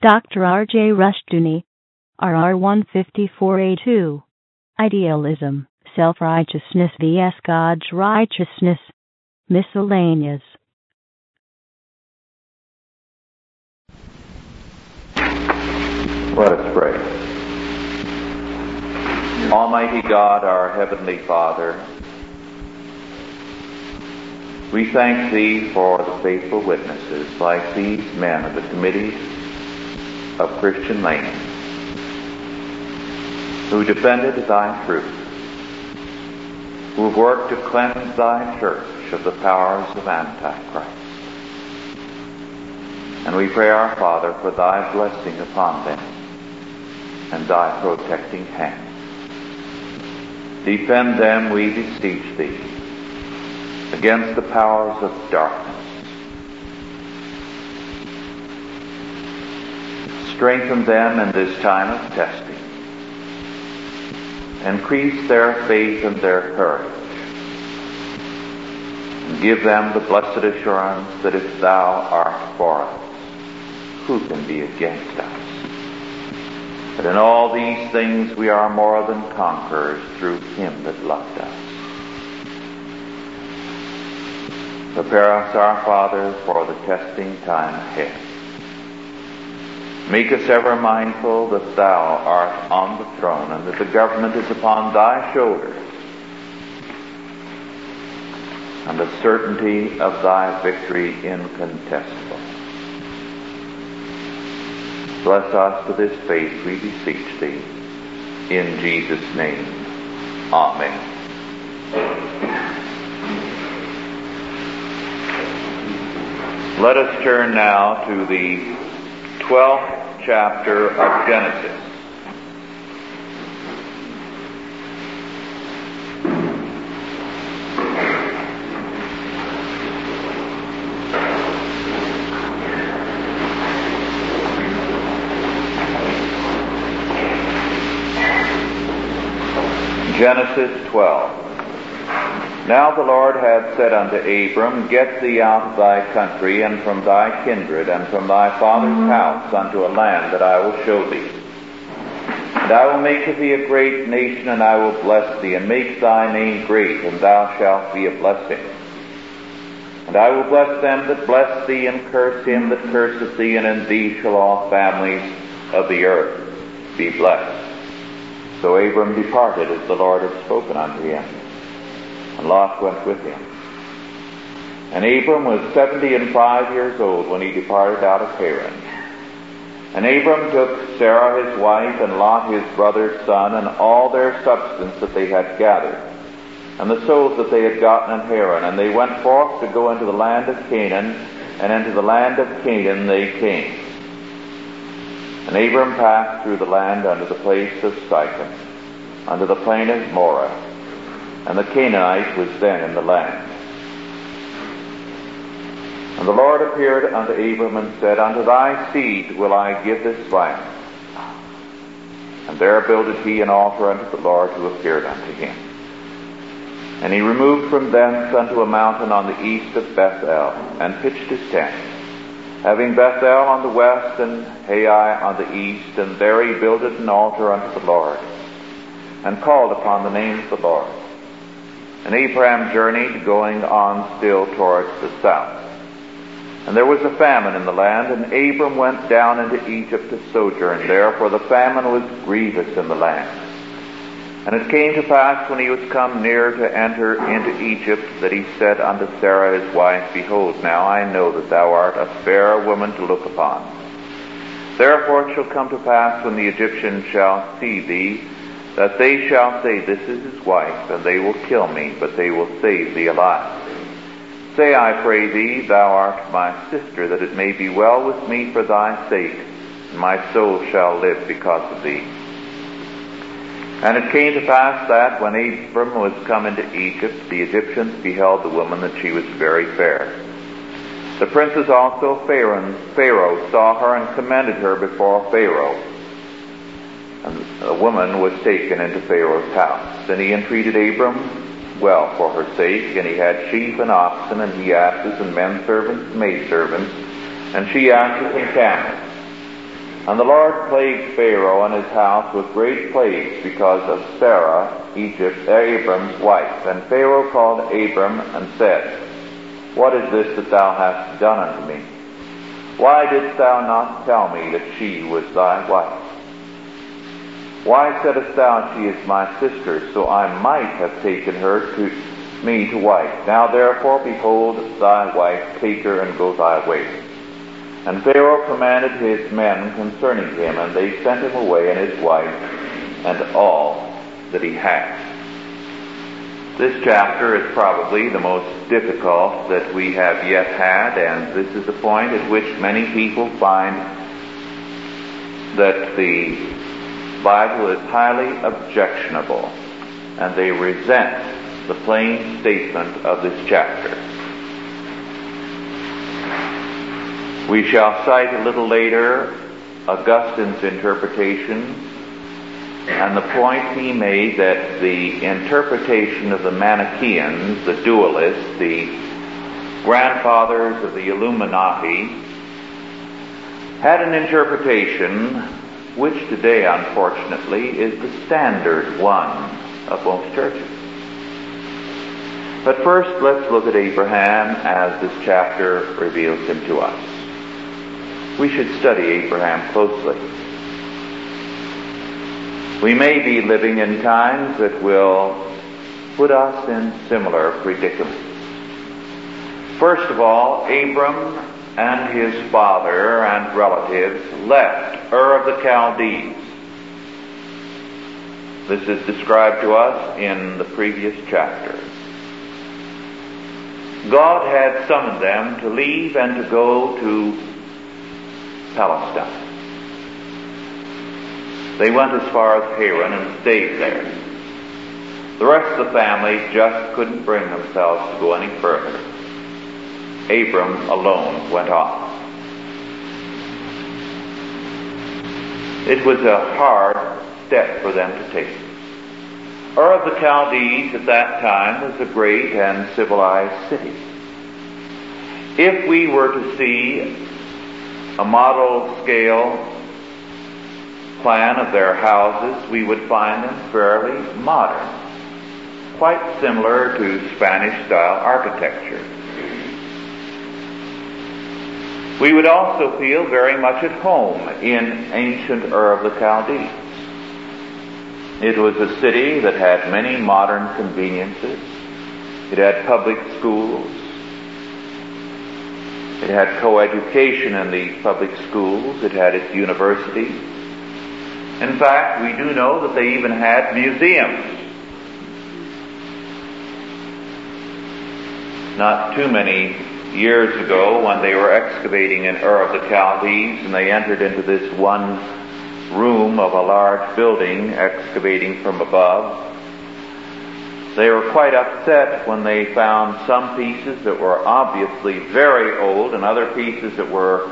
Dr. R.J. Rushdoony, RR 154A2. Idealism, Self-Righteousness vs. God's Righteousness. Miscellaneous. Let us pray. Almighty God, our Heavenly Father, we thank Thee for the faithful witnesses like these men of the committees of Christian Lane who defended Thy truth, who have worked to cleanse Thy church of the powers of Antichrist. And we pray, our Father, for Thy blessing upon them and Thy protecting hand. Defend them, we beseech Thee, against the powers of darkness. Strengthen them in this time of testing. Increase their faith and their courage. And give them the blessed assurance that if Thou art for us, who can be against us? But in all these things we are more than conquerors through Him that loved us. Prepare us, our Father, for the testing time ahead. Make us ever mindful that Thou art on the throne and that the government is upon Thy shoulders, and the certainty of Thy victory incontestable. Bless us to this faith, we beseech Thee. In Jesus' name, Amen. Let us turn now to the 12th chapter of Genesis. Genesis 12. Now the Lord had said unto Abram, Get thee out of thy country, and from thy kindred, and from thy father's house, unto a land that I will show thee. And I will make of thee a great nation, and I will bless thee, and make thy name great, and thou shalt be a blessing. And I will bless them that bless thee, and curse him that curseth thee, and in thee shall all families of the earth be blessed. So Abram departed as the Lord had spoken unto him, and Lot went with him. And Abram was 75 years old when he departed out of Haran. And Abram took Sarah his wife, and Lot his brother's son, and all their substance that they had gathered, and the souls that they had gotten in Haran, and they went forth to go into the land of Canaan, and into the land of Canaan they came. And Abram passed through the land unto the place of Sichem, unto the plain of Moreh, and the Canaanite was then in the land. And the Lord appeared unto Abram and said, Unto thy seed will I give this land. And there builded he an altar unto the Lord who appeared unto him. And he removed from thence unto a mountain on the east of Bethel, and pitched his tent, having Bethel on the west and Hai on the east, and there he builded an altar unto the Lord, and called upon the name of the Lord. And Abraham journeyed, going on still towards the south. And there was a famine in the land, and Abram went down into Egypt to sojourn there, for the famine was grievous in the land. And it came to pass, when he was come near to enter into Egypt, that he said unto Sarah his wife, Behold, now I know that thou art a fair woman to look upon. Therefore it shall come to pass, when the Egyptians shall see thee, that they shall say, This is his wife, and they will kill me, but they will save thee alive. Say, I pray thee, thou art my sister, that it may be well with me for thy sake, and my soul shall live because of thee. And it came to pass that, when Abram was come into Egypt, the Egyptians beheld the woman, that she was very fair. The princes also Pharaoh saw her, and commended her before Pharaoh. And the woman was taken into Pharaoh's house. And he entreated Abram well for her sake, and he had sheep and oxen, and he asses, and men servants and maidservants, and she asses and camels. And the Lord plagued Pharaoh and his house with great plagues because of Sarah, Abram's wife. And Pharaoh called Abram and said, What is this that thou hast done unto me? Why didst thou not tell me that she was thy wife? Why saidst thou, She is my sister, so I might have taken her to me to wife? Now therefore, behold thy wife, take her and go thy way. And Pharaoh commanded his men concerning him, and they sent him away and his wife and all that he had. This chapter is probably the most difficult that we have yet had, and this is the point at which many people find that the Bible is highly objectionable, and they resent the plain statement of this chapter. We shall cite a little later Augustine's interpretation, and the point he made that the interpretation of the Manichaeans, the dualists, the grandfathers of the Illuminati, had an interpretation which today, unfortunately, is the standard one of most churches. But first, let's look at Abraham as this chapter reveals him to us. We should study Abraham closely. We may be living in times that will put us in similar predicaments. First of all, Abram and his father and relatives left Ur of the Chaldees. This is described to us in the previous chapter. God had summoned them to leave and to go to Palestine. They went as far as Haran and stayed there. The rest of the family just couldn't bring themselves to go any further. Abram alone went on. It was a hard step for them to take. Ur of the Chaldees at that time was a great and civilized city. If we were to see a model scale plan of their houses, we would find them fairly modern, quite similar to Spanish-style architecture. We would also feel very much at home in ancient Ur of the Chaldees. It was a city that had many modern conveniences. It had public schools. It had coeducation in the public schools. It had its universities. In fact, we do know that they even had museums. Not too many years ago, when they were excavating in Ur of the Chaldees, and they entered into this one room of a large building, excavating from above, they were quite upset when they found some pieces that were obviously very old and other pieces that were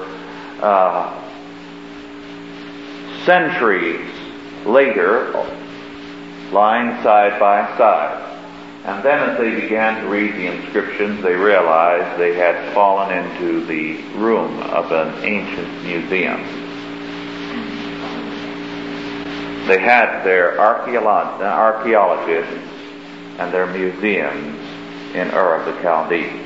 centuries later lying side by side. And then as they began to read the inscriptions, they realized they had fallen into the room of an ancient museum. They had their archaeologists and their museums in Ur of the Chaldees.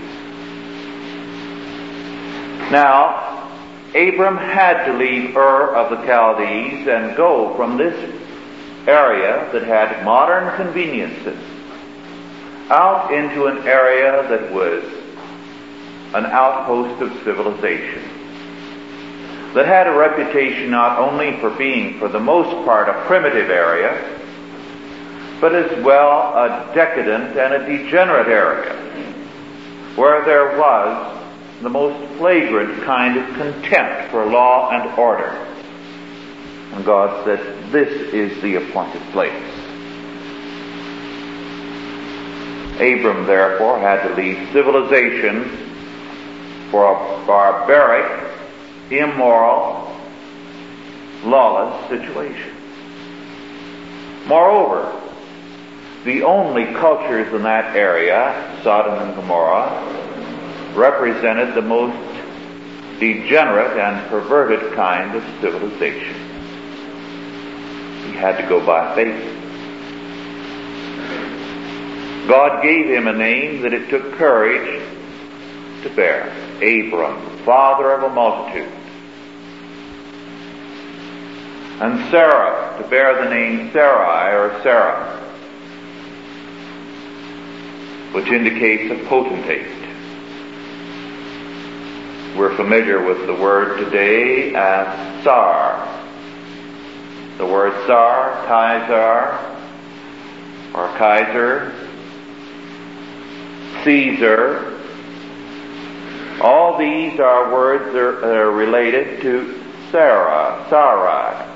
Now, Abram had to leave Ur of the Chaldees and go from this area that had modern conveniences out into an area that was an outpost of civilization, that had a reputation not only for being, for the most part, a primitive area, but as well a decadent and a degenerate area, where there was the most flagrant kind of contempt for law and order. And God said, this is the appointed place. Abram, therefore, had to leave civilization for a barbaric, immoral, lawless situation. Moreover, the only cultures in that area, Sodom and Gomorrah, represented the most degenerate and perverted kind of civilization. He had to go by faith. God gave him a name that it took courage to bear. Abram, father of a multitude. And Sarah, to bear the name Sarai or Sarah, which indicates a potentate. We're familiar with the word today as Tsar. The word Tsar, Kaiser, or Kaiser, Caesar, all these are words that are related to Sarah, Sarai.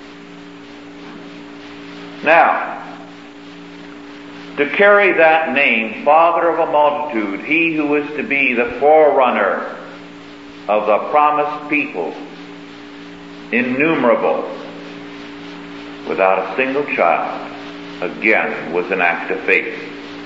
Now, to carry that name, father of a multitude, he who is to be the forerunner of the promised people, innumerable, without a single child, again was an act of faith.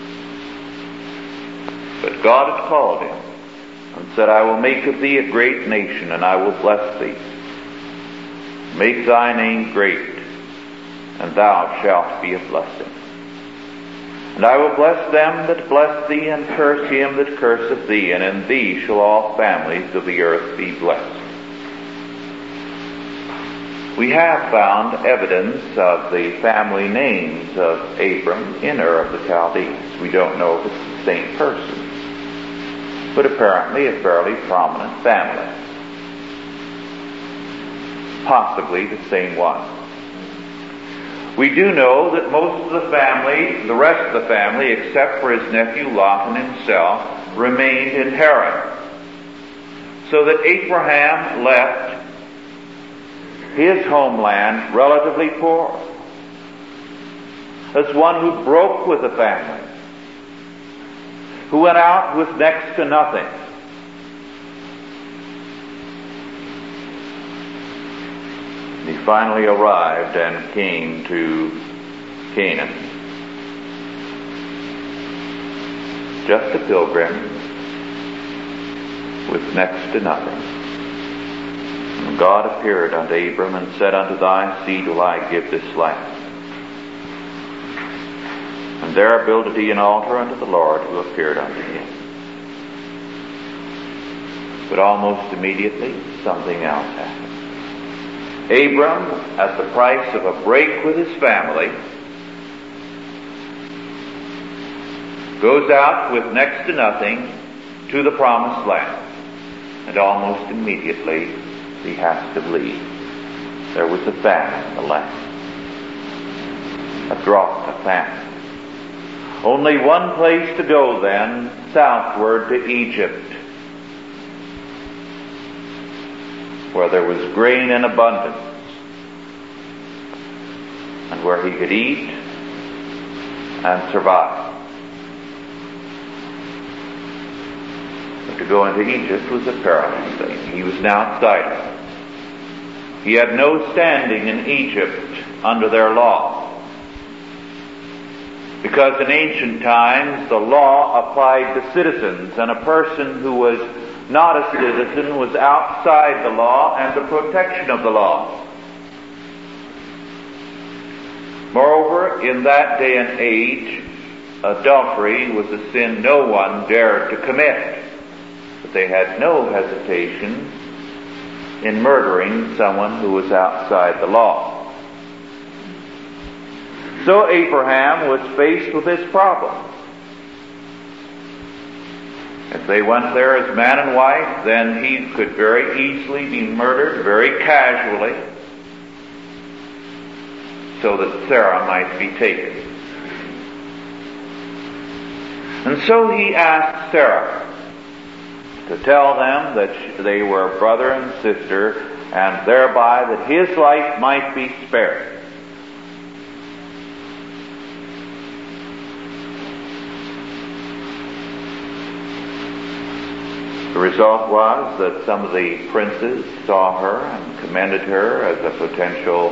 But God had called him and said, I will make of thee a great nation, and I will bless thee. Make thy name great, and thou shalt be a blessing. And I will bless them that bless thee, and curse him that curseth thee, and in thee shall all families of the earth be blessed. We have found evidence of the family names of Abram in Ur of the Chaldees. We don't know if it's the same person, but apparently a fairly prominent family. Possibly the same one. We do know that most of the family, the rest of the family, except for his nephew Lot and himself, remained in Haran. So that Abraham left his homeland relatively poor, as one who broke with the family, who went out with next to nothing. He finally arrived and came to Canaan. Just a pilgrim with next to nothing. And God appeared unto Abram and said, Unto thy seed will I give this land. And there builded he an altar unto the Lord who appeared unto him. But almost immediately something else happened. Abram, at the price of a break with his family, goes out with next to nothing to the promised land. And almost immediately he has to leave. There was a famine in the land. A drought, a famine. Only one place to go then, southward to Egypt, where there was grain in abundance, and where he could eat and survive. But to go into Egypt was a perilous thing. He was an outsider. He had no standing in Egypt under their law. Because in ancient times the law applied to citizens, and a person who was not a citizen was outside the law and the protection of the law. Moreover, in that day and age, adultery was a sin no one dared to commit. But they had no hesitation in murdering someone who was outside the law. So Abraham was faced with this problem. If they went there as man and wife, then he could very easily be murdered very casually so that Sarah might be taken. And so he asked Sarah to tell them that they were brother and sister, and thereby that his life might be spared. The result was that some of the princes saw her and commended her as a potential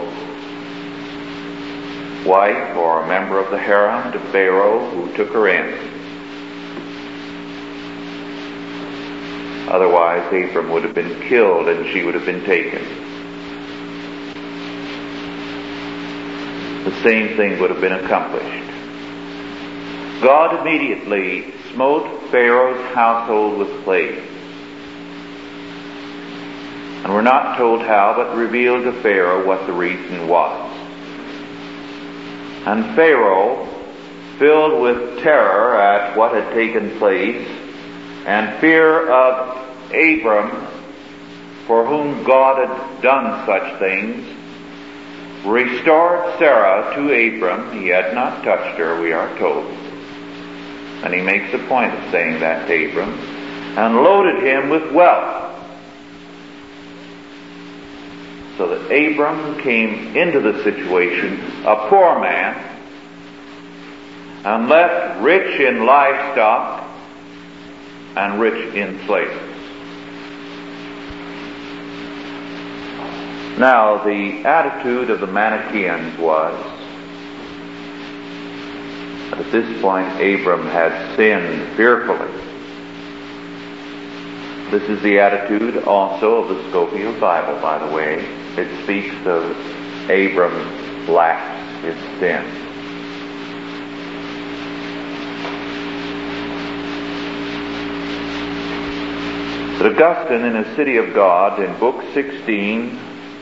wife or a member of the harem to Pharaoh, who took her in. Otherwise, Abram would have been killed and she would have been taken. The same thing would have been accomplished. God immediately smote Pharaoh's household with plagues. And we're not told how, but revealed to Pharaoh what the reason was. And Pharaoh, filled with terror at what had taken place, and fear of Abram, for whom God had done such things, restored Sarah to Abram. He had not touched her, we are told. And he makes a point of saying that to Abram, and loaded him with wealth. So that Abram came into the situation a poor man, and left rich in livestock and rich in slaves. Now, the attitude of the Manichaeans was that at this point Abram had sinned fearfully. This is the attitude also of the Scofield Bible, by the way. It speaks of Abram's lapse, his sin. But Augustine, in A City of God, in Book 16,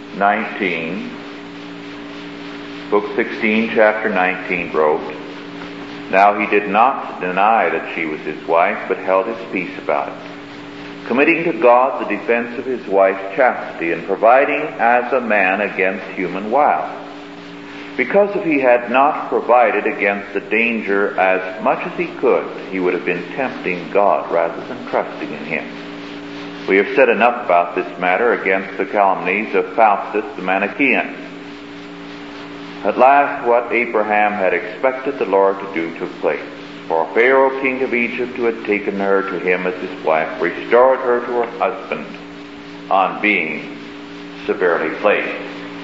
chapter 19, wrote, "Now he did not deny that she was his wife, but held his peace about it, committing to God the defense of his wife's chastity, and providing as a man against human wile. Because if he had not provided against the danger as much as he could, he would have been tempting God rather than trusting in him. We have said enough about this matter against the calumnies of Faustus the Manichaean. At last, what Abraham had expected the Lord to do took place. For Pharaoh, king of Egypt, who had taken her to him as his wife, restored her to her husband on being severely plagued."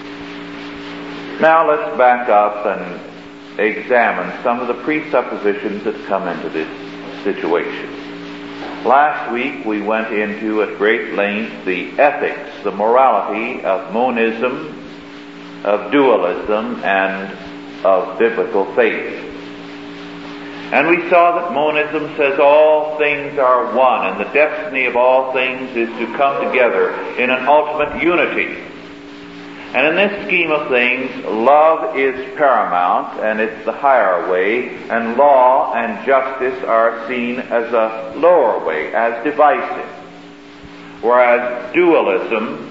Now let's back up and examine some of the presuppositions that come into this situation. Last week we went into at great length the ethics, the morality of monism, of dualism, and of biblical faith. And we saw that monism says all things are one, and the destiny of all things is to come together in an ultimate unity. And in this scheme of things, love is paramount, and it's the higher way, and law and justice are seen as a lower way, as divisive. Whereas dualism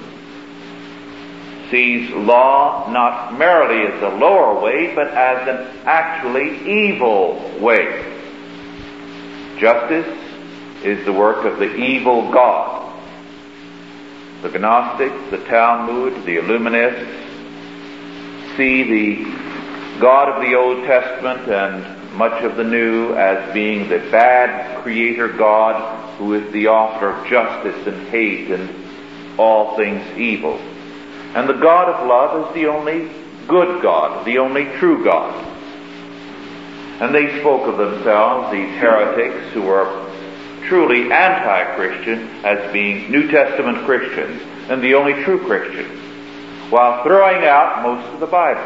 sees law not merely as a lower way, but as an actually evil way. Justice is the work of the evil God. The Gnostics, the Talmud, the Illuminists see the God of the Old Testament and much of the New as being the bad creator God who is the author of justice and hate and all things evil. And the God of love is the only good God, the only true God. And they spoke of themselves, these heretics who were truly anti-Christian, as being New Testament Christians and the only true Christians, while throwing out most of the Bible.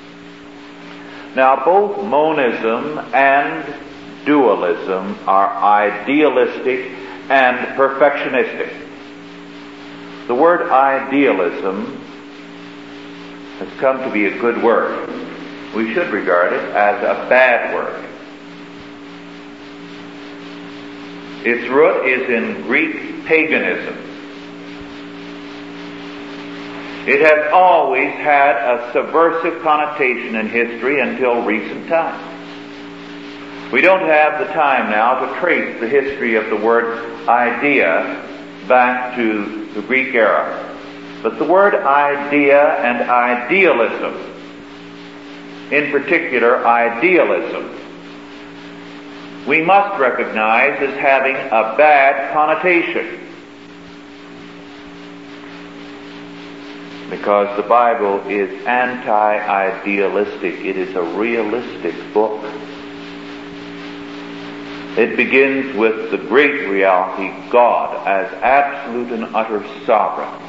Now, both monism and dualism are idealistic and perfectionistic. The word idealism has come to be a good word. We should regard it as a bad word. Its root is in Greek paganism. It has always had a subversive connotation in history until recent times. We don't have the time now to trace the history of the word idea back to the Greek era. But the word idea and idealism, in particular idealism, we must recognize as having a bad connotation. Because the Bible is anti-idealistic. It is a realistic book. It begins with the great reality, God as absolute and utter sovereign.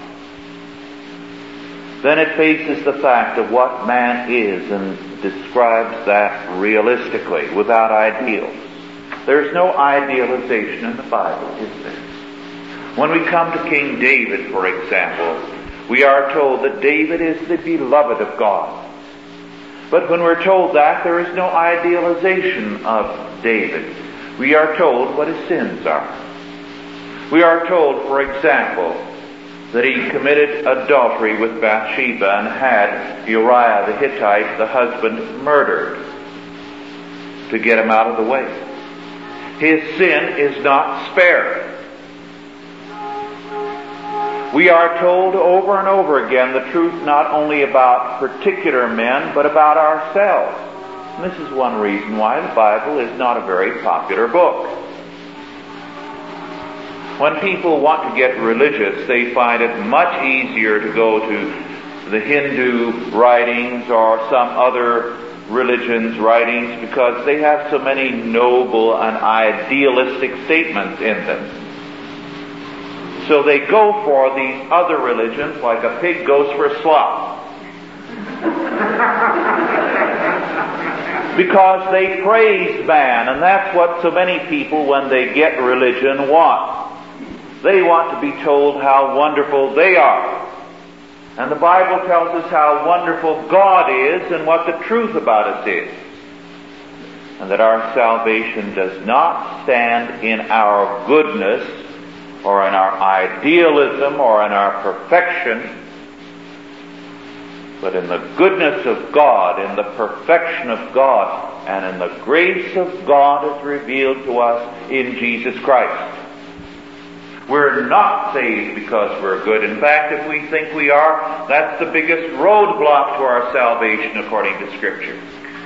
Then it faces the fact of what man is and describes that realistically, without ideals. There's no idealization in the Bible, is there? When we come to King David, for example, we are told that David is the beloved of God. But when we're told that, there is no idealization of David. We are told what his sins are. We are told, for example, that he committed adultery with Bathsheba and had Uriah the Hittite, the husband, murdered to get him out of the way. His sin is not spared. We are told over and over again the truth not only about particular men, but about ourselves. And this is one reason why the Bible is not a very popular book. When people want to get religious, they find it much easier to go to the Hindu writings or some other religion's writings because they have so many noble and idealistic statements in them. So they go for these other religions like a pig goes for slop. Because they praise man, and that's what so many people, when they get religion, want. They want to be told how wonderful they are. And the Bible tells us how wonderful God is and what the truth about us is. And that our salvation does not stand in our goodness or in our idealism or in our perfection, but in the goodness of God, in the perfection of God, and in the grace of God as revealed to us in Jesus Christ. We're not saved because we're good. In fact, if we think we are, that's the biggest roadblock to our salvation according to Scripture.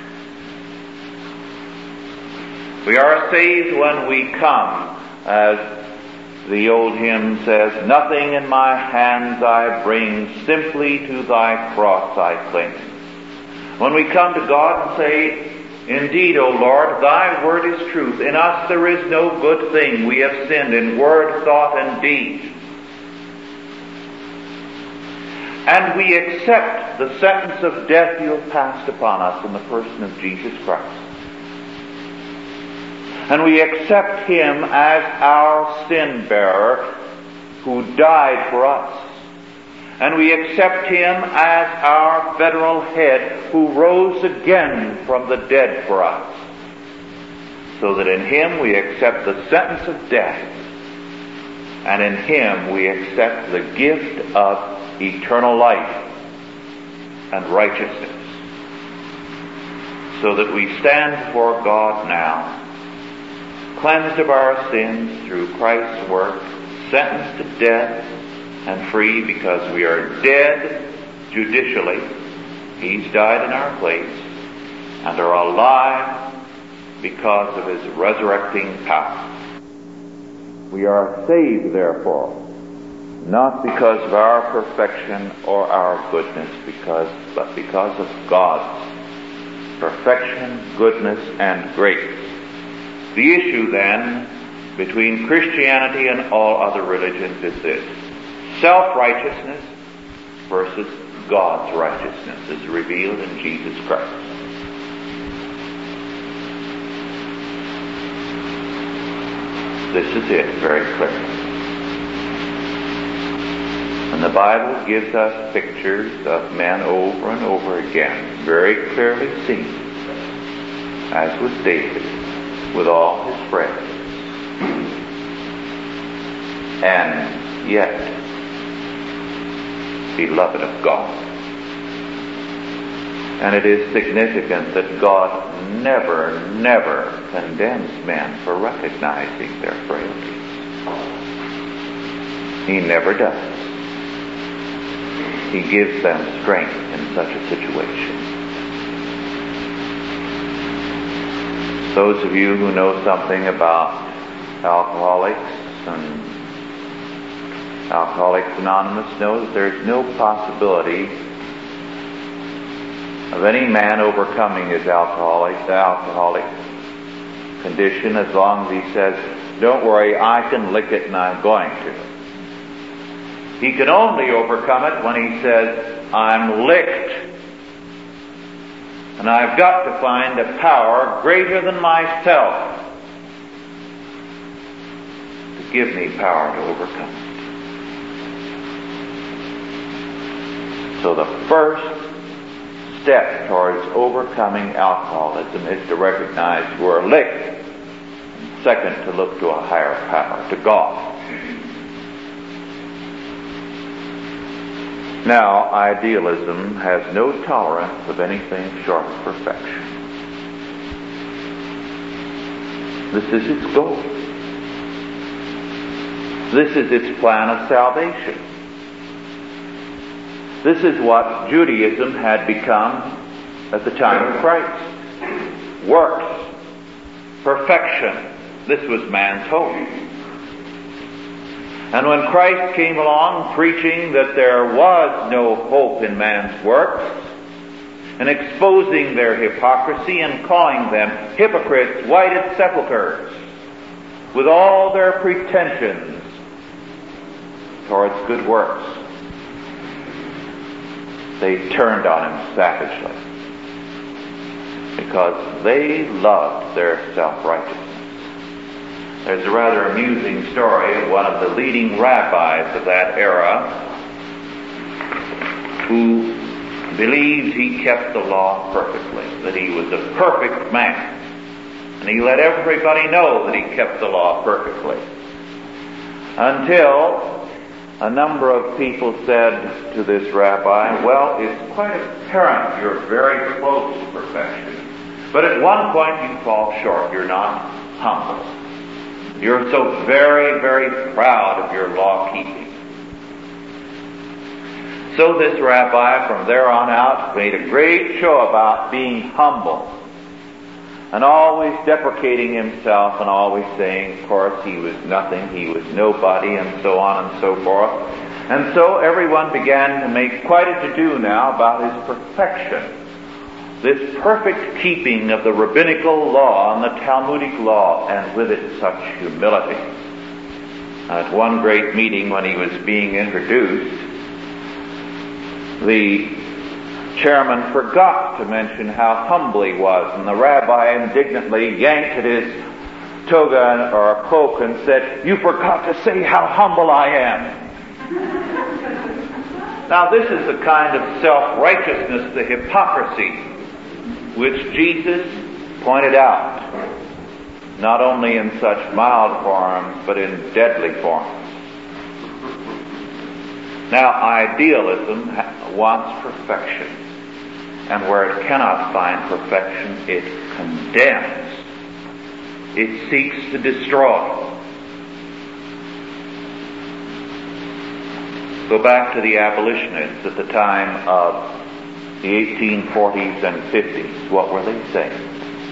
We are saved when we come, as the old hymn says, nothing in my hands I bring, simply to thy cross I cling. When we come to God and say, indeed, O Lord, thy word is truth. In us there is no good thing. We have sinned in word, thought, and deed. And we accept the sentence of death you have passed upon us in the person of Jesus Christ. And we accept him as our sin bearer who died for us. And we accept him as our federal head who rose again from the dead for us. So that in him we accept the sentence of death. And in him we accept the gift of eternal life and righteousness. So that we stand before God now, cleansed of our sins through Christ's work, sentenced to death, and free because we are dead judicially. He's died in our place, and are alive because of his resurrecting power. We are saved, therefore, not because of our perfection or our goodness, but because of God's perfection, goodness, and grace. The issue, then, between Christianity and all other religions is this: self-righteousness versus God's righteousness is revealed in Jesus Christ. This is it, very clearly. And the Bible gives us pictures of men over and over again, very clearly seen, as with David, with all his friends. And yet, beloved of God. And it is significant that God never condemns men for recognizing their frailties. He never does. He gives them strength in such a situation. Those of you who know something about alcoholics and Alcoholics Anonymous know that there's no possibility of any man overcoming his alcoholic condition as long as he says, don't worry, I can lick it and I'm going to. He can only overcome it when he says, I'm licked. And I've got to find a power greater than myself to give me power to overcome it. So the first step towards overcoming alcoholism is to recognize we're licked. And second, to look to a higher power, to God. Now, idealism has no tolerance of anything short of perfection. This is its goal. This is its plan of salvation. This is what Judaism had become at the time of Christ. Works. Perfection. This was man's hope. And when Christ came along preaching that there was no hope in man's works, and exposing their hypocrisy and calling them hypocrites, whited sepulchres, with all their pretensions towards good works, they turned on him savagely because they loved their self-righteousness. There's a rather amusing story of one of the leading rabbis of that era who believed he kept the law perfectly, that he was a perfect man. And he let everybody know that he kept the law perfectly. Until a number of people said to this rabbi, well, it's quite apparent you're very close to perfection. But at one point you fall short. You're not humble. You're so very, very proud of your law-keeping. So this rabbi, from there on out, made a great show about being humble and always deprecating himself and always saying, of course, he was nothing, he was nobody, and so on and so forth. And so everyone began to make quite a to-do now about his perfection. This perfect keeping of the rabbinical law and the Talmudic law, and with it such humility. At one great meeting when he was being introduced, the chairman forgot to mention how humble he was, and the rabbi indignantly yanked at his toga or cloak and said, "You forgot to say how humble I am." Now this is the kind of self-righteousness, the hypocrisy, which Jesus pointed out, not only in such mild forms, but in deadly forms. Now, idealism wants perfection, and where it cannot find perfection, it condemns. It seeks to destroy. Go back to the abolitionists at the time of the 1840s and 50s. What were they saying?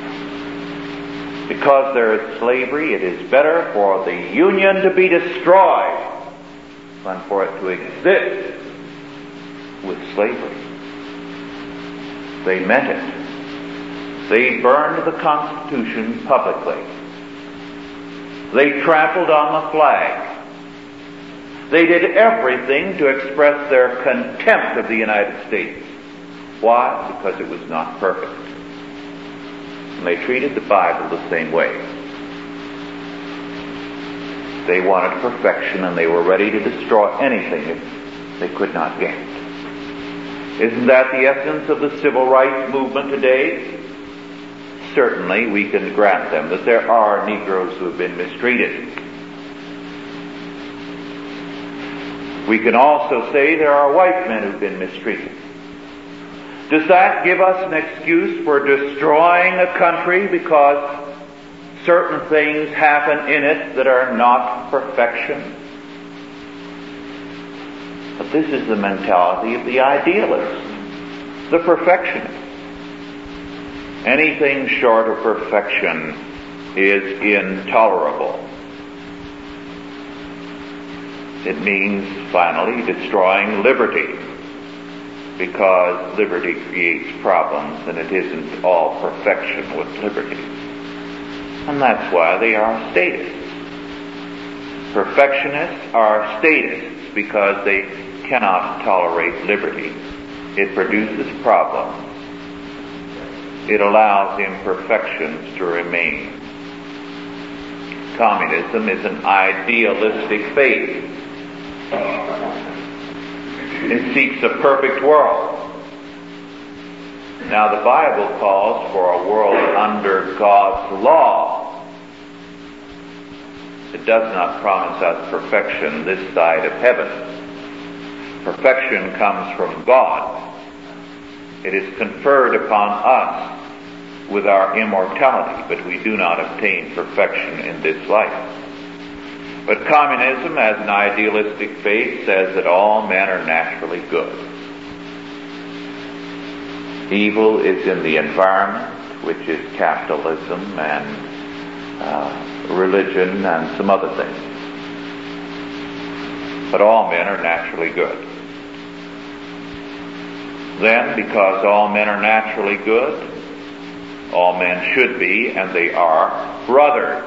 Because there is slavery, it is better for the Union to be destroyed than for it to exist with slavery. They meant it. They burned the Constitution publicly. They trampled on the flag. They did everything to express their contempt of the United States. Why? Because it was not perfect. And they treated the Bible the same way. They wanted perfection, and they were ready to destroy anything if they could not get it. Isn't that the essence of the civil rights movement today? Certainly, we can grant them that there are Negroes who have been mistreated. We can also say there are white men who've been mistreated. Does that give us an excuse for destroying a country because certain things happen in it that are not perfection? But this is the mentality of the idealist, the perfectionist. Anything short of perfection is intolerable. It means, finally, destroying liberty, because liberty creates problems, and it isn't all perfection with liberty. And that's why they are statists. Perfectionists are statists because they cannot tolerate liberty. It produces problems. It allows imperfections to remain. Communism is an idealistic faith. It seeks a perfect world. Now, the Bible calls for a world under God's law. It does not promise us perfection this side of heaven. Perfection comes from God. It is conferred upon us with our immortality, but we do not obtain perfection in this life. But communism, as an idealistic faith, says that all men are naturally good. Evil is in the environment, which is capitalism and religion and some other things. But all men are naturally good. Then, because all men are naturally good, all men should be, and they are, brothers.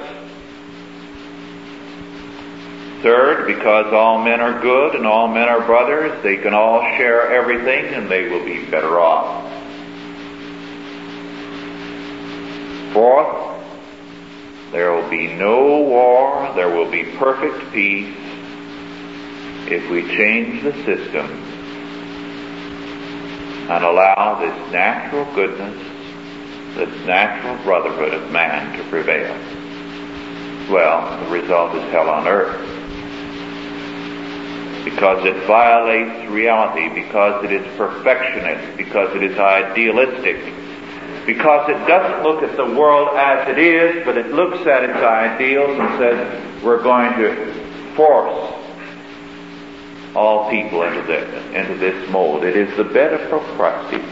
Third, because all men are good and all men are brothers, they can all share everything and they will be better off. Fourth, there will be no war, there will be perfect peace if we change the system and allow this natural goodness, this natural brotherhood of man to prevail. Well, the result is hell on earth. Because it violates reality, because it is perfectionist, because it is idealistic, because it doesn't look at the world as it is, but it looks at its ideals and says, we're going to force all people into this mold. It is the bed of Procrustes.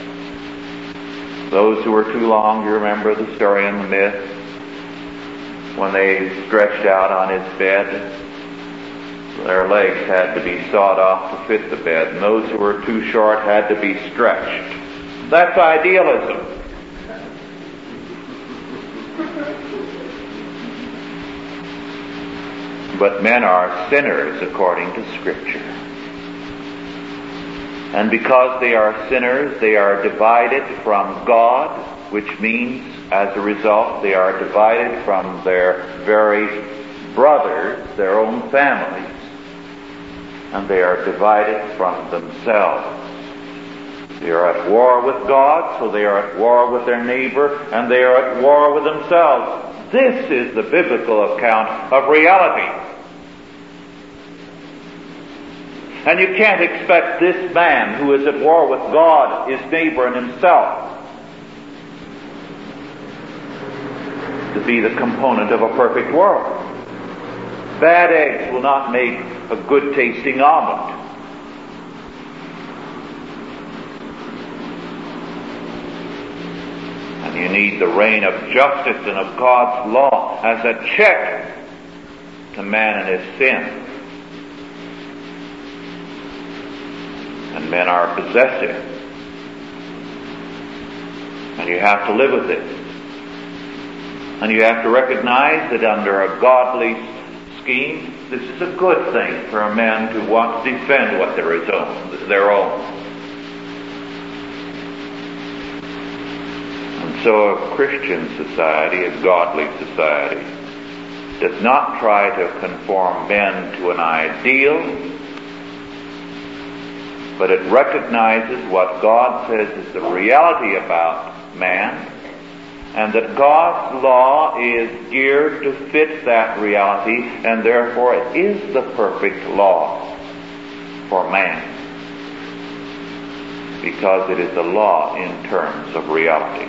Those who were too long, you remember the story and the myth, when they stretched out on his bed, their legs had to be sawed off to fit the bed, and those who were too short had to be stretched. That's idealism. But men are sinners according to Scripture. And because they are sinners, they are divided from God, which means, as a result, they are divided from their very brothers, their own families. And they are divided from themselves. They are at war with God, so they are at war with their neighbor, and they are at war with themselves. This is the biblical account of reality. And you can't expect this man who is at war with God, his neighbor, and himself to be the component of a perfect world. Bad eggs will not make a good tasting omelet. And you need the reign of justice and of God's law as a check to man and his sin. And men are possessive. And you have to live with it. And you have to recognize that under a godly scheme, this is a good thing for a man to want to defend what there is their own. And so a Christian society, a godly society, does not try to conform men to an ideal, but it recognizes what God says is the reality about man, and that God's law is geared to fit that reality, and therefore it is the perfect law for man, because it is a law in terms of reality.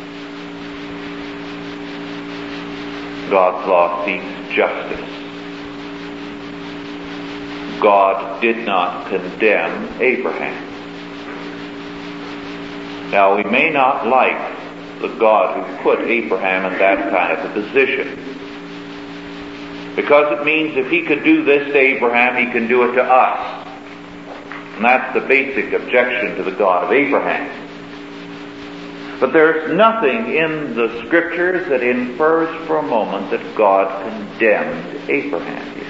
God's law seeks justice. God did not condemn Abraham. Now, we may not like the God who put Abraham in that kind of a position, because it means if he could do this to Abraham, he can do it to us. And that's the basic objection to the God of Abraham. But there's nothing in the Scriptures that infers for a moment that God condemned Abraham here.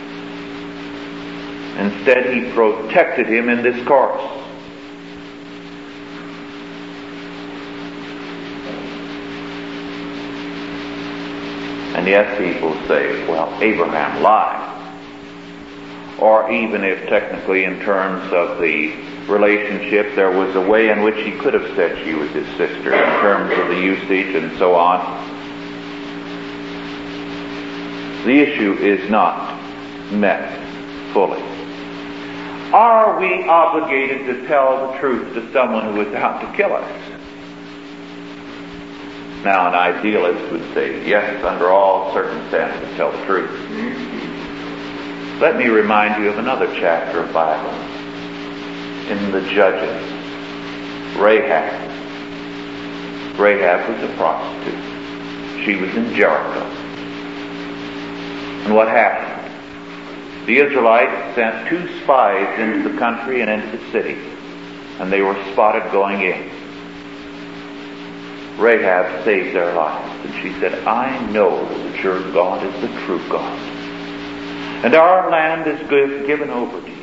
Instead, he protected him in this course. And yet people say, well, Abraham lied. Or even if technically in terms of the relationship there was a way in which he could have said she was his sister in terms of the usage and so on. The issue is not met fully. Are we obligated to tell the truth to someone who is out to kill us? Now, an idealist would say, yes, under all circumstances, tell the truth. Let me remind you of another chapter of Bible. In the Judges, Rahab. Rahab was a prostitute. She was in Jericho. And what happened? The Israelites sent 2 spies into the country and into the city, and they were spotted going in. Rahab saved their lives, and she said, I know that your God is the true God, and our land is given over to you.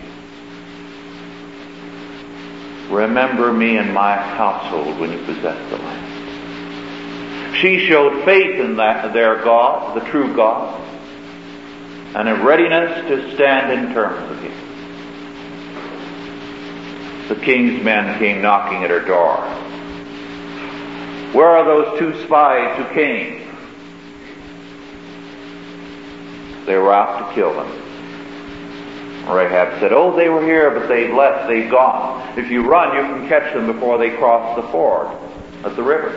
Remember me and my household when you possess the land. She showed faith in their God, the true God, and a readiness to stand in terms with him. The king's men came knocking at her door. Where are those 2 spies who came? They were out to kill them. Rahab said, oh, they were here, but they've left, they've gone. If you run, you can catch them before they cross the ford of the river.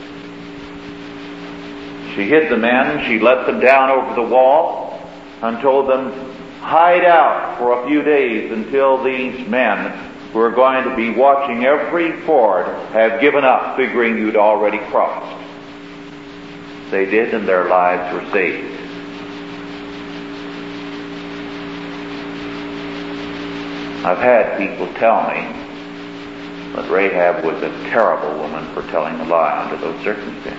She hid the men, she let them down over the wall, and told them, hide out for a few days until these men who are going to be watching every ford have given up, figuring you'd already crossed. They did, and their lives were saved. I've had people tell me that Rahab was a terrible woman for telling a lie under those circumstances.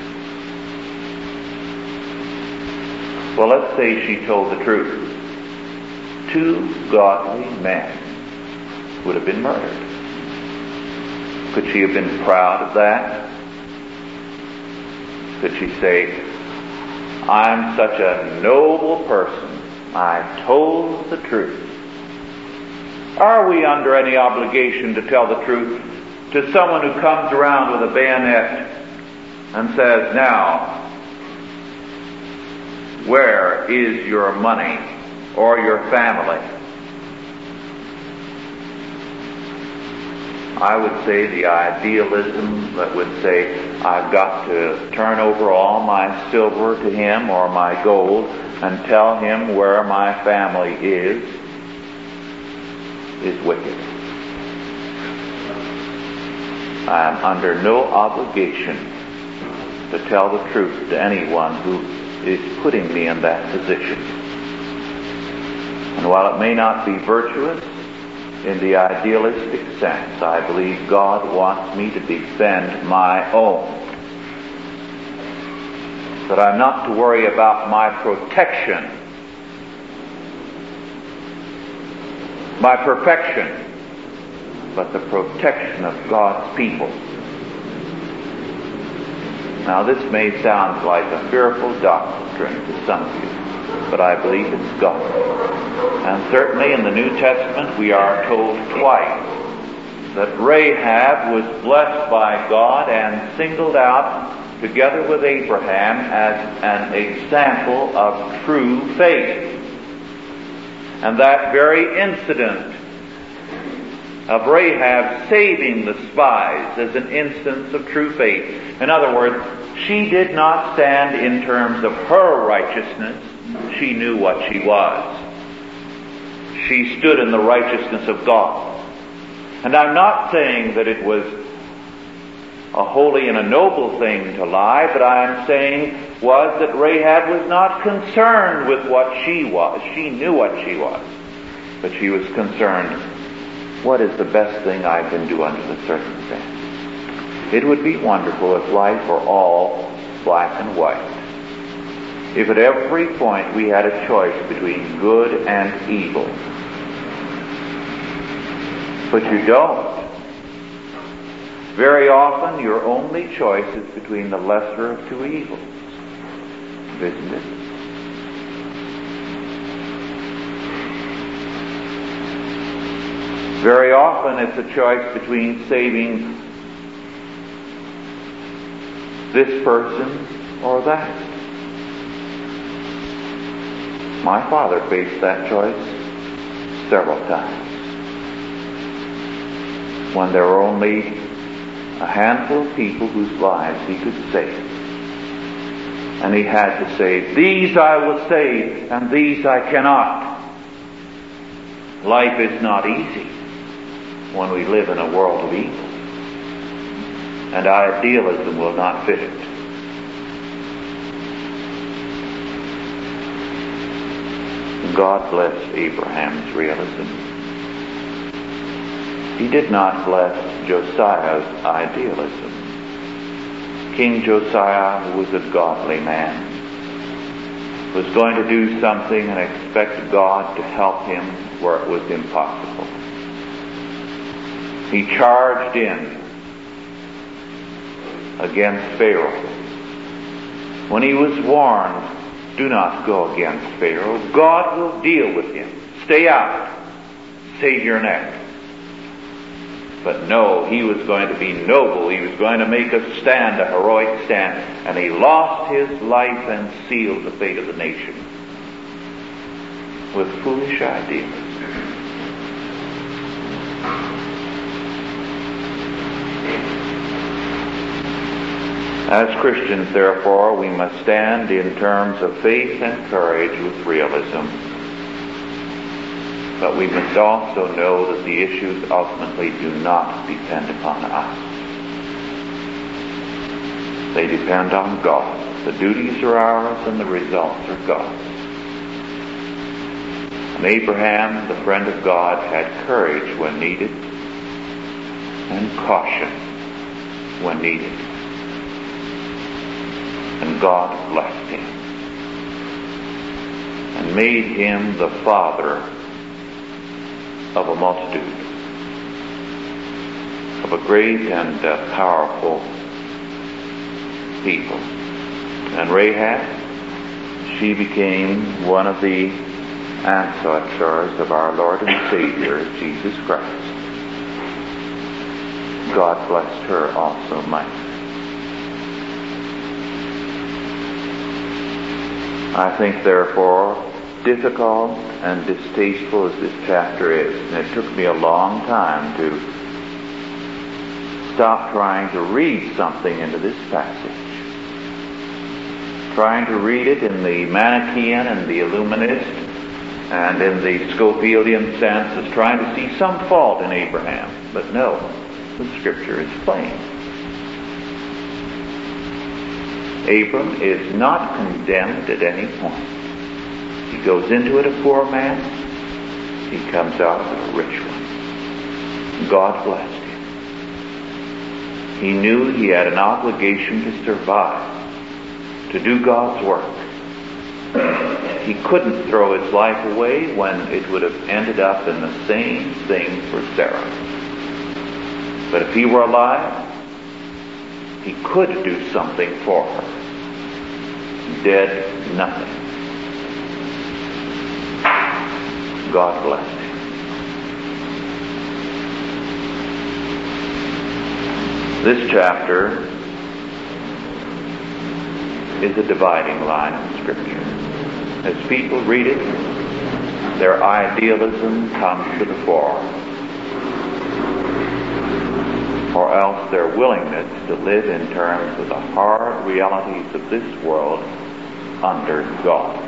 Well, let's say she told the truth. 2 godly men would have been murdered. Could she have been proud of that? Could she say, I'm such a noble person, I told the truth? Are we under any obligation to tell the truth to someone who comes around with a bayonet and says, now, where is your money or your family? I would say the idealism that would say, I've got to turn over all my silver to him or my gold and tell him where my family is wicked. I am under no obligation to tell the truth to anyone who is putting me in that position. And while it may not be virtuous in the idealistic sense, I believe God wants me to defend my own. That I'm not to worry about my protection, my perfection, but the protection of God's people. Now, this may sound like a fearful doctrine to some of you, but I believe it's gospel. And certainly in the New Testament we are told twice that Rahab was blessed by God and singled out together with Abraham as an example of true faith. And that very incident of Rahab saving the spies is an instance of true faith. In other words, she did not stand in terms of her righteousness. She knew what she was. She stood in the righteousness of God. And I'm not saying that it was a holy and a noble thing to lie, but I'm saying was that Rahab was not concerned with what she was. She knew what she was. But she was concerned, what is the best thing I can do under the circumstances? It would be wonderful if life were all black and white. If at every point we had a choice between good and evil. But you don't. Very often your only choice is between the lesser of two evils. Isn't it? Very often it's a choice between saving this person or that. My father faced that choice several times. When there were only a handful of people whose lives he could save. And he had to say, these I will save, and these I cannot. Life is not easy when we live in a world of evil. And idealism will not fit it. God blessed Abraham's realism. He did not bless Josiah's idealism. King Josiah, who was a godly man, was going to do something and expect God to help him where it was impossible. He charged in against Pharaoh. When he was warned, do not go against Pharaoh. God will deal with him. Stay out. Save your neck. But no, he was going to be noble. He was going to make a stand, a heroic stand. And he lost his life and sealed the fate of the nation with foolish ideas. As Christians, therefore, we must stand in terms of faith and courage with realism. But we must also know that the issues ultimately do not depend upon us. They depend on God. The duties are ours and the results are God's. And Abraham, the friend of God, had courage when needed and caution when needed. And God blessed him and made him the father of a multitude, of a great and powerful people. And Rahab, she became one of the ancestors of our Lord and Savior, Jesus Christ. God blessed her also mightily. I think, therefore, difficult and distasteful as this chapter is, and it took me a long time to stop trying to read something into this passage. Trying to read it in the Manichaean and the Illuminist and in the Scofieldian sense as trying to see some fault in Abraham. But no, the Scripture is plain. Abram is not condemned at any point. He goes into it a poor man. He comes out of it a rich one. God blessed him. He knew he had an obligation to survive, to do God's work. He couldn't throw his life away when it would have ended up in the same thing for Sarah. But if he were alive, he could do something for her. Dead, nothing. God blessed him. This chapter is a dividing line in Scripture. As people read it, their idealism comes to the fore, or else their willingness to live in terms of the hard realities of this world under God.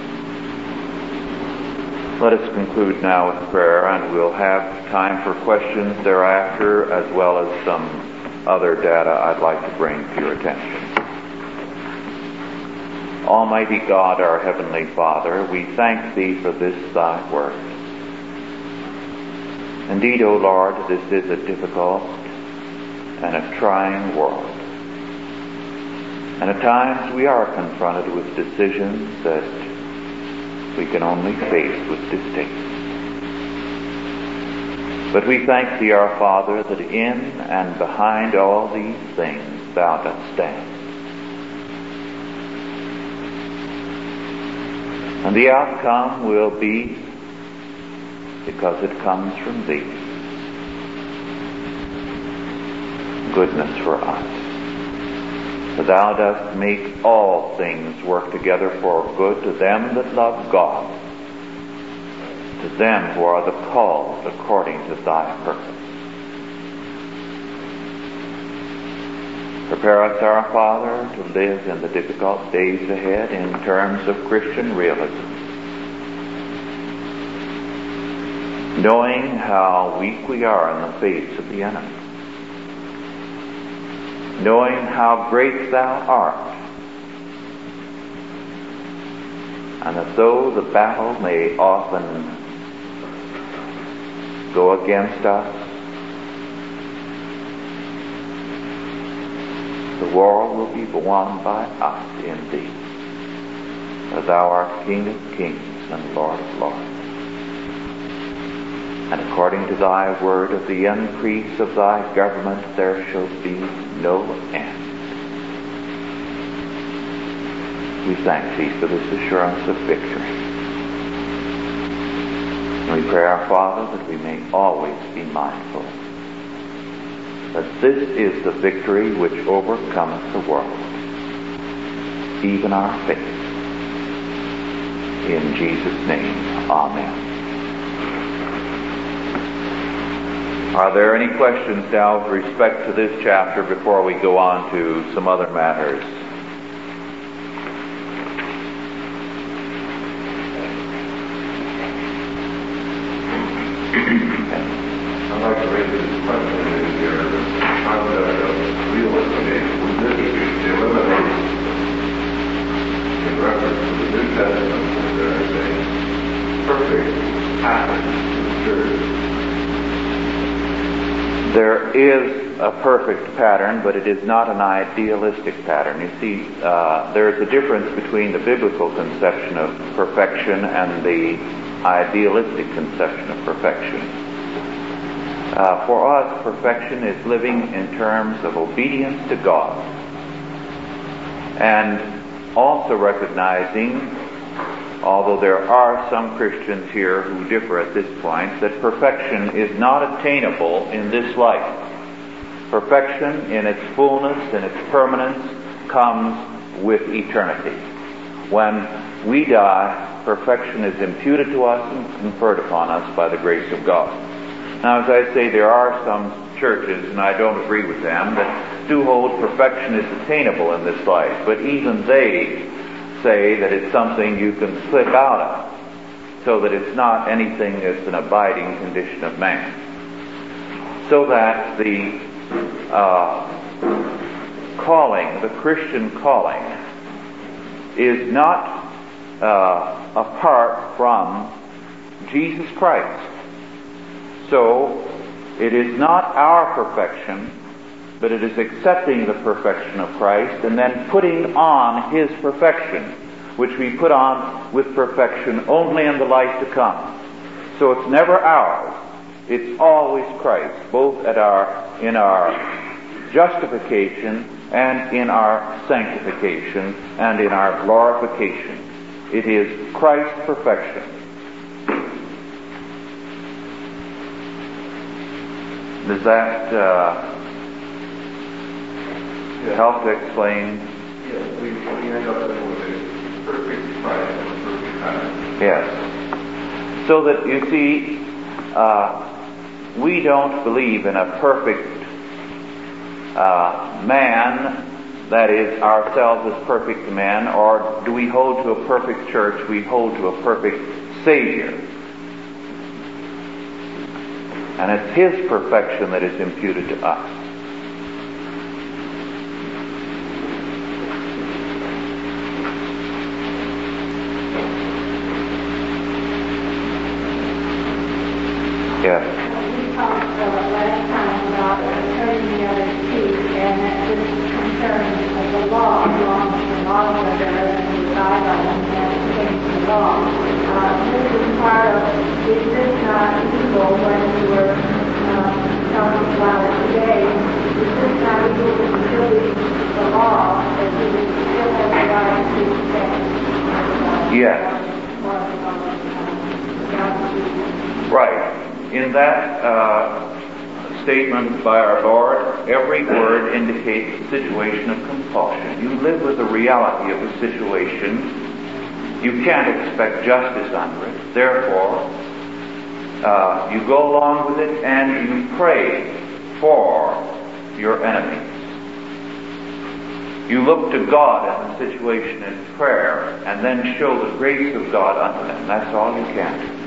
Let us conclude now with prayer, and we'll have time for questions thereafter, as well as some other data I'd like to bring to your attention. Almighty God, our Heavenly Father, we thank Thee for this Thy word. Indeed, O Lord, this is a difficult and a trying world. And at times we are confronted with decisions that we can only face with distaste. But we thank Thee, our Father, that in and behind all these things Thou dost stand. And the outcome will be because it comes from Thee. Goodness for us. For Thou dost make all things work together for good to them that love God, to them who are the called according to Thy purpose. Prepare us, our Father, to live in the difficult days ahead in terms of Christian realism, knowing how weak we are in the face of the enemy, knowing how great Thou art, and that though the battle may often go against us, the war will be won by us in Thee, for Thou art King of kings and Lord of lords. And according to Thy word, of the increase of Thy government there shall be no end. We thank Thee for this assurance of victory. And we pray, our Father, that we may always be mindful that this is the victory which overcometh the world, even our faith. In Jesus' name, amen. Are there any questions now with respect to this chapter before we go on to some other matters? I'd like to raise this question in here. The concept of realism is the elimination in reference to the New Testament that there is a perfect pattern in the church. There is a perfect pattern, but it is not an idealistic pattern. You see, there is a difference between the biblical conception of perfection and the idealistic conception of perfection. For us, perfection is living in terms of obedience to God, and also recognizing, although there are some Christians here who differ at this point, that perfection is not attainable in this life. Perfection in its fullness and its permanence comes with eternity. When we die, perfection is imputed to us and conferred upon us by the grace of God. Now, as I say, there are some churches, and I don't agree with them, that do hold perfection is attainable in this life, but even they say that it's something you can slip out of, so that it's not anything that's an abiding condition of man. So that the calling, the Christian calling, is not apart from Jesus Christ. So it is not our perfection, but it is accepting the perfection of Christ and then putting on His perfection, which we put on with perfection only in the life to come. So it's never ours. It's always Christ, both in our justification and in our sanctification and in our glorification. It is Christ's perfection. Does that help to explain? Yes, we end up with a perfect Christ and a perfect pattern. Yes. So that you see, we don't believe in a perfect man, that is, ourselves as perfect men, or do we hold to a perfect church? We hold to a perfect Savior. And it's His perfection that is imputed to us. Yes. We talked last time about turning the other cheek. that statement by our Lord, every word indicates a situation of compulsion. You live with the reality of the situation. You can't expect justice under it. Therefore, you go along with it and you pray for your enemies. You look to God in the situation in prayer and then show the grace of God unto them. That's all you can do.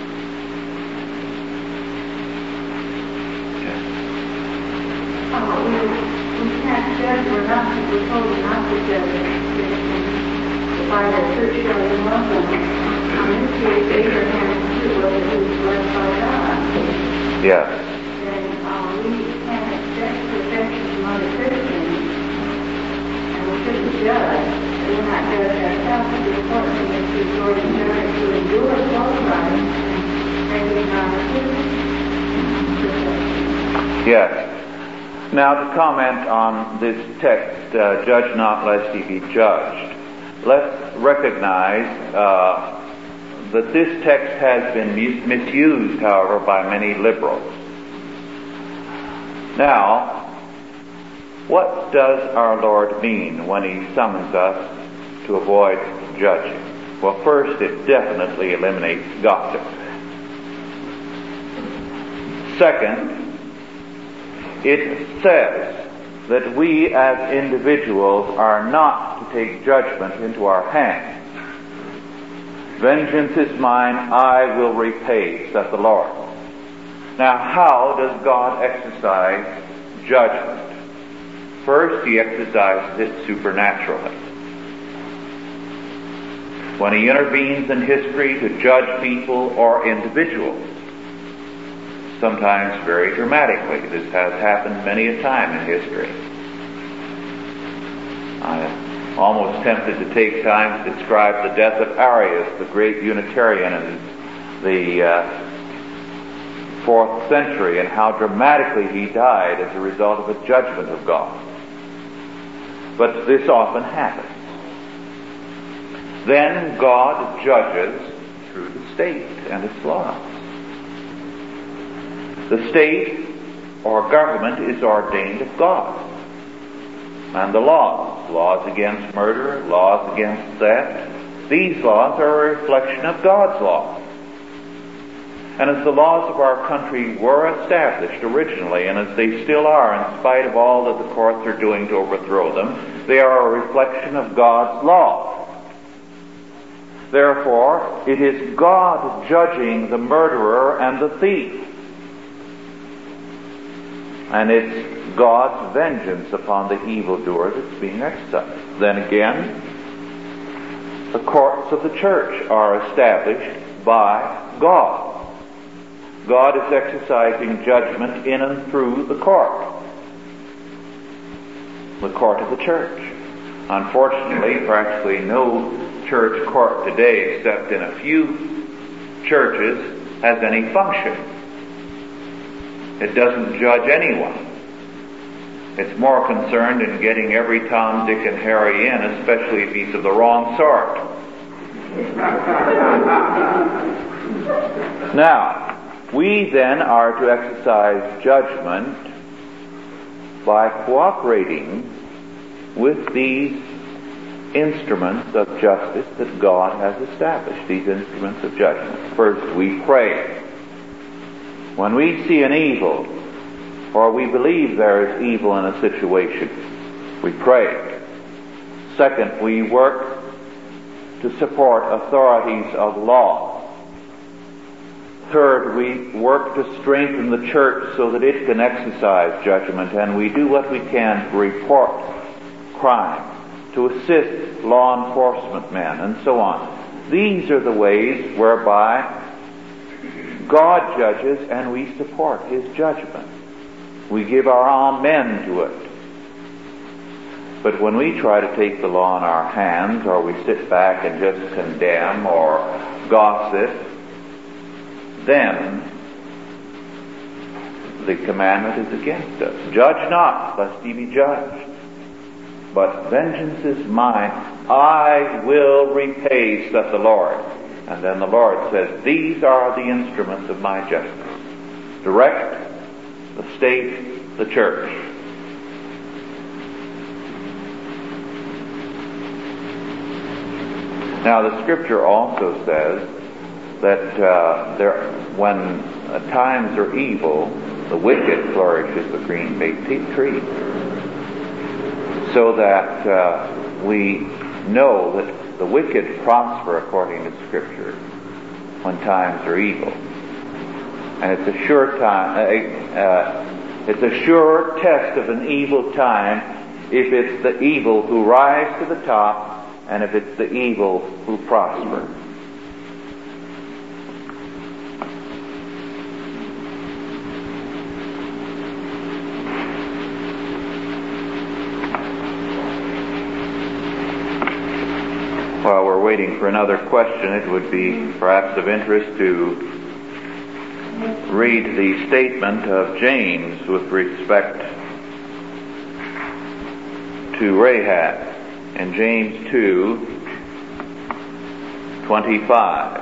We can't judge, we're told not to judge. By the church-going Muslim, in this case, Abraham too was blessed by God. Yes. Then we can't expect perfection from other Christians, and we shouldn't judge. We're not judge ourselves. The important thing is to exhort each other to endure both rights and bring on the Yes. Now, to comment on this text, judge not lest ye be judged, let's recognize that this text has been misused, however, by many liberals. Now, what does our Lord mean when He summons us to avoid judging? Well, first, it definitely eliminates gossip. Second, it says that we as individuals are not to take judgment into our hands. Vengeance is mine, I will repay, saith the Lord. Now, how does God exercise judgment? First, He exercises it supernaturally. When He intervenes in history to judge people or individuals, sometimes very dramatically. This has happened many a time in history. I am almost tempted to take time to describe the death of Arius, the great Unitarian in the 4th century, and how dramatically he died as a result of a judgment of God. But this often happens. Then God judges through the state and its laws. The state or government is ordained of God. And the laws against murder, laws against theft, these laws are a reflection of God's laws. And as the laws of our country were established originally, and as they still are in spite of all that the courts are doing to overthrow them, they are a reflection of God's law. Therefore, it is God judging the murderer and the thief. And it's God's vengeance upon the evildoer that's being exercised. Then again, the courts of the church are established by God. God is exercising judgment in and through the court of the church. Unfortunately, practically no church court today, except in a few churches, has any function. It doesn't judge anyone. It's more concerned in getting every Tom, Dick, and Harry in, especially if he's of the wrong sort. Now, we then are to exercise judgment by cooperating with these instruments of justice that God has established, these instruments of judgment. First, we pray. When we see an evil, or we believe there is evil in a situation, we pray. Second, we work to support authorities of law. Third, we work to strengthen the church so that it can exercise judgment, and we do what we can to report crime, to assist law enforcement men, and so on. These are the ways whereby God judges and we support His judgment. We give our amen to it. But when we try to take the law in our hands, or we sit back and just condemn or gossip, then the commandment is against us. Judge not, lest ye be judged. But vengeance is mine, I will repay, saith the Lord. And then the Lord says, these are the instruments of my justice. direct the state, the church. Now, the Scripture also says that when times are evil, the wicked flourish as the green fig tree. So that we know that the wicked prosper according to Scripture when times are evil. And it's a sure it's a sure test of an evil time if it's the evil who rise to the top and if it's the evil who prosper. While we're waiting for another question, it would be perhaps of interest to read the statement of James with respect to Rahab in James 2:25.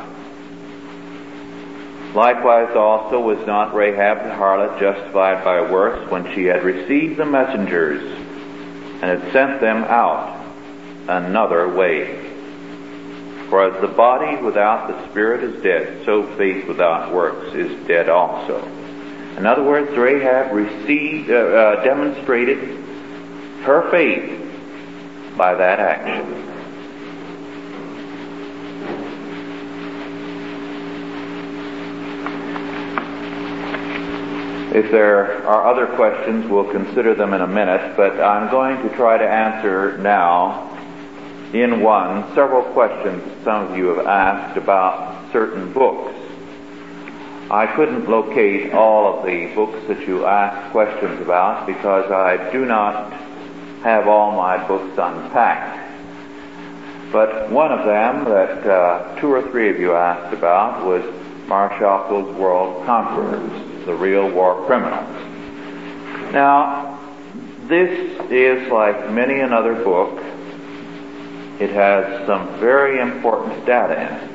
Likewise also was not Rahab the harlot justified by works when she had received the messengers and had sent them out another way. For as the body without the spirit is dead, so faith without works is dead also. In other words, Rahab demonstrated her faith by that action. If there are other questions, we'll consider them in a minute, but I'm going to try to answer now in one several questions that some of you have asked about certain books. I couldn't locate all of the books that you asked questions about because I do not have all my books unpacked. But one of them that two or three of you asked about was Marshal's World Conquerors, the Real War Criminals. Now, this is like many another book. It has some very important data in it.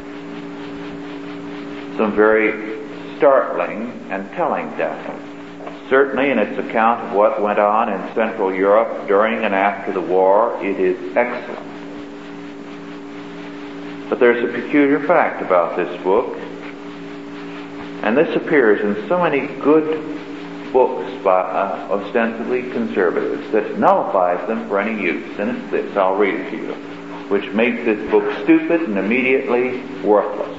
Some very startling and telling data. Certainly in its account of what went on in Central Europe during and after the war, it is excellent. But there's a peculiar fact about this book, and this appears in so many good books by ostensibly conservatives that nullifies them for any use, and it's this. I'll read it to you, which makes this book stupid and immediately worthless.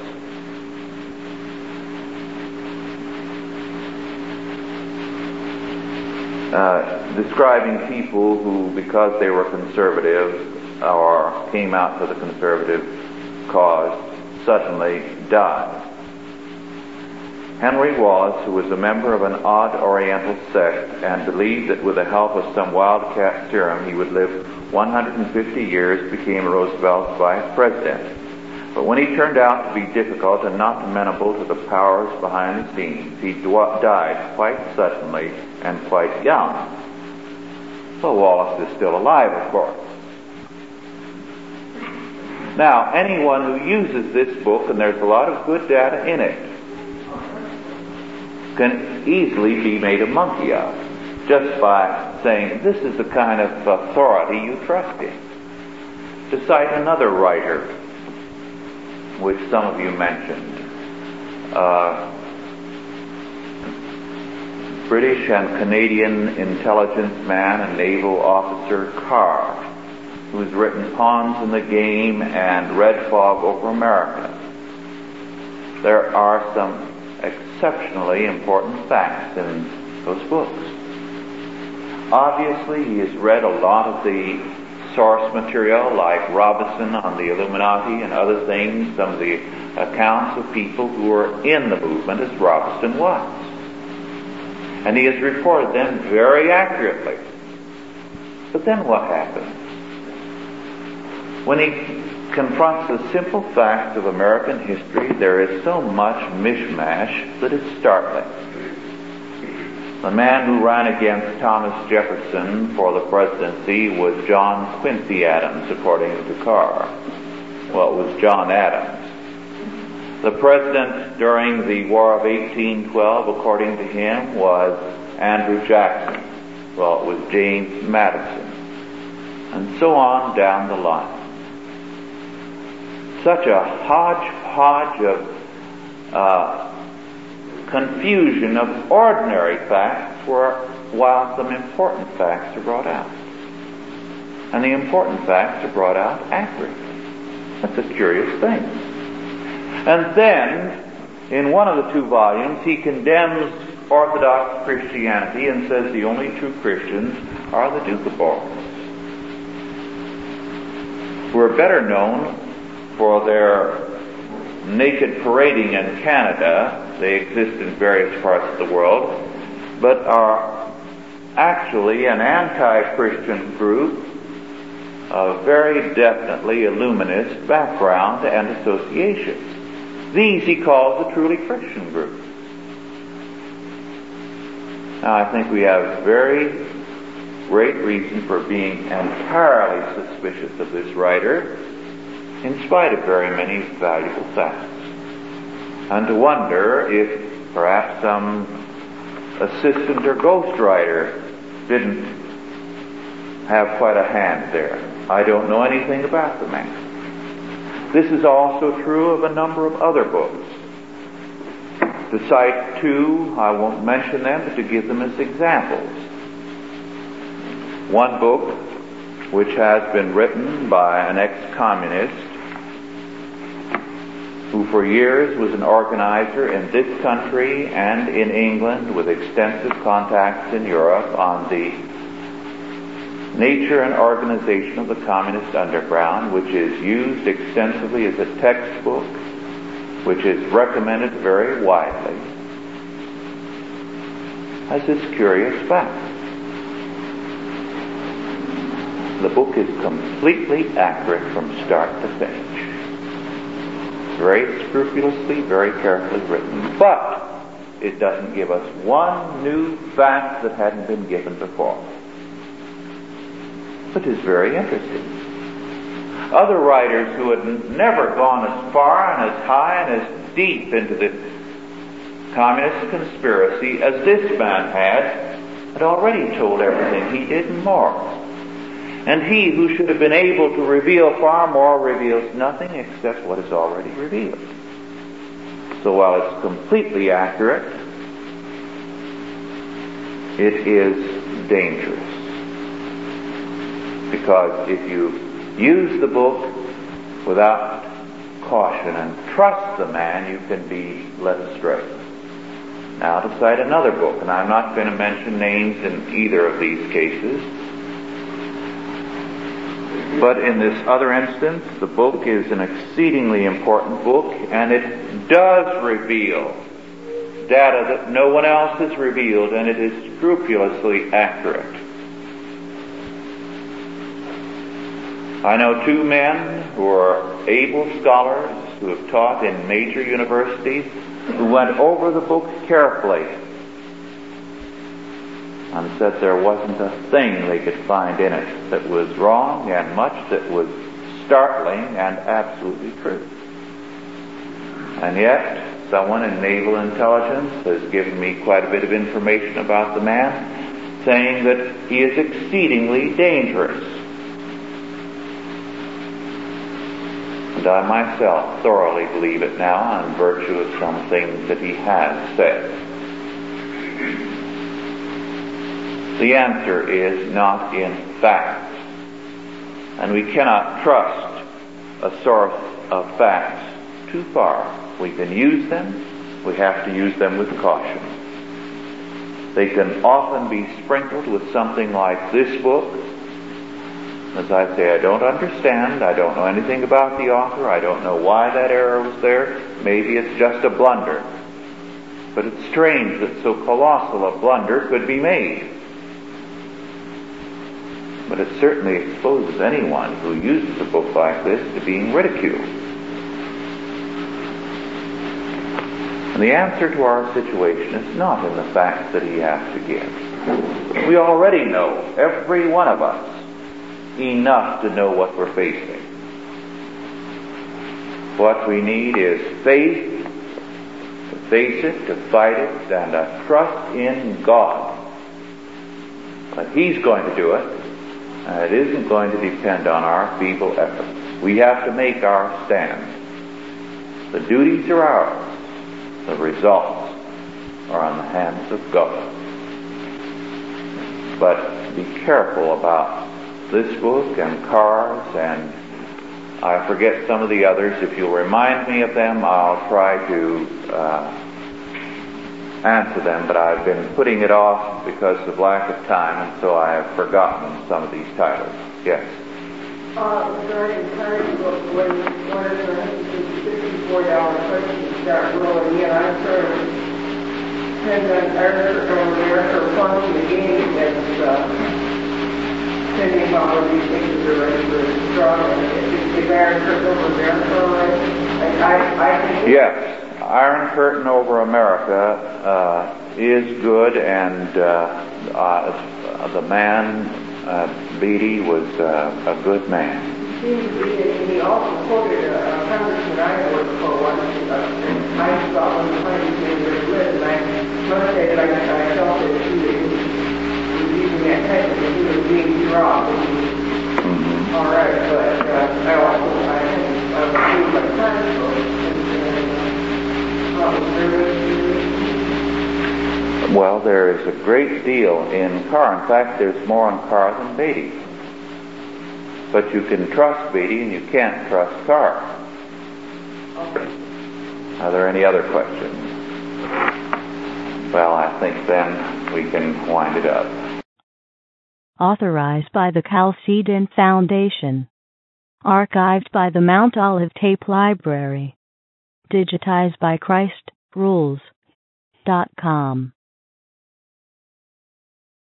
Describing people who, because they were conservative or came out for the conservative cause, suddenly died. Henry was, who was a member of an odd Oriental sect and believed that with the help of some wildcat serum he would live 150 years, became Roosevelt's vice president. But when he turned out to be difficult and not amenable to the powers behind the scenes, he died quite suddenly and quite young. Well, Wallace is still alive, of course. Now, anyone who uses this book, and there's a lot of good data in it, can easily be made a monkey of, just by saying, this is the kind of authority you trust in. To cite another writer, which some of you mentioned, British and Canadian intelligence man and naval officer Carr, who's written Pawns in the Game and Red Fog over America. There are some exceptionally important facts in those books. Obviously, he has read a lot of the source material like Robinson on the Illuminati and other things, some of the accounts of people who were in the movement as Robinson was. And he has reported them very accurately. But then what happens? When he confronts the simple facts of American history, there is so much mishmash that it's startling. The man who ran against Thomas Jefferson for the presidency was John Quincy Adams, according to Carr. Well, it was John Adams. The president during the War of 1812, according to him, was Andrew Jackson. Well, it was James Madison. And so on down the line. Such a hodgepodge of confusion of ordinary facts while some important facts are brought out. And the important facts are brought out accurately. That's a curious thing. And then, in one of the two volumes, he condemns Orthodox Christianity and says the only true Christians are the Doukhobors, who are better known for their naked parading in Canada. They exist in various parts of the world, but are actually an anti-Christian group of very definitely illuminist background and associations. These he calls the truly Christian group. Now, I think we have very great reason for being entirely suspicious of this writer, in spite of very many valuable facts, and to wonder if perhaps some assistant or ghostwriter didn't have quite a hand there. I don't know anything about the man. This is also true of a number of other books. To cite two, I won't mention them, but to give them as examples. One book, which has been written by an ex-communist who for years was an organizer in this country and in England with extensive contacts in Europe on the nature and organization of the communist underground, which is used extensively as a textbook, which is recommended very widely, has this curious fact. The book is completely accurate from start to finish. Very scrupulously, very carefully written. But it doesn't give us one new fact that hadn't been given before. Which is very interesting. Other writers who had never gone as far and as high and as deep into the communist conspiracy as this man had already told everything he did and more. And he who should have been able to reveal far more reveals nothing except what is already revealed. So while it's completely accurate, it is dangerous. Because if you use the book without caution and trust the man, you can be led astray. Now, to cite another book, and I'm not going to mention names in either of these cases, but in this other instance, the book is an exceedingly important book, and it does reveal data that no one else has revealed, and it is scrupulously accurate. I know two men who are able scholars who have taught in major universities who went over the book carefully and said there wasn't a thing they could find in it that was wrong and much that was startling and absolutely true. And yet, someone in naval intelligence has given me quite a bit of information about the man, saying that he is exceedingly dangerous. And I myself thoroughly believe it now on virtue of some things that he has said. The answer is not in facts. And we cannot trust a source of facts too far. We can use them. We have to use them with caution. They can often be sprinkled with something like this book. As I say, I don't understand. I don't know anything about the author. I don't know why that error was there. Maybe it's just a blunder. But it's strange that so colossal a blunder could be made. But it certainly exposes anyone who uses a book like this to being ridiculed. And the answer to our situation is not in the facts that he has to give. We already know, every one of us, enough to know what we're facing. What we need is faith face it, to fight it, and to trust in God. But He's going to do it, and it isn't going to depend on our feeble efforts. We have to make our stand. The duties are ours. The results are on the hands of God. But be careful about this book and cars, and I forget some of the others. If you'll remind me of them, I'll try to answer them, but I've been putting it off because of lack of time, and so I have forgotten some of these titles. Yes? Regarding current book, when one of the $54 questions start rolling in, I'm sort of depends on America or function again as depending on whether these things are ready for strong. Is Iron Curtain over America right? I think yes. Iron Curtain over America is good, and the man, Beatty, was a good man. He seems to be, and he also quoted a congressman I worked for once, and I saw one of the funniest things that lived, and I must say that I felt that he was using that technique, and he was being dropped, and he was all right, but I was doing my time for Well, there is a great deal in Carr. In fact, there's more in Carr than Beatty. But you can trust Beatty and you can't trust Carr. Are there any other questions? Well, I think then we can wind it up. Authorized by the Chalcedon Foundation. Archived by the Mount Olive Tape Library. Digitized by ChristRules.com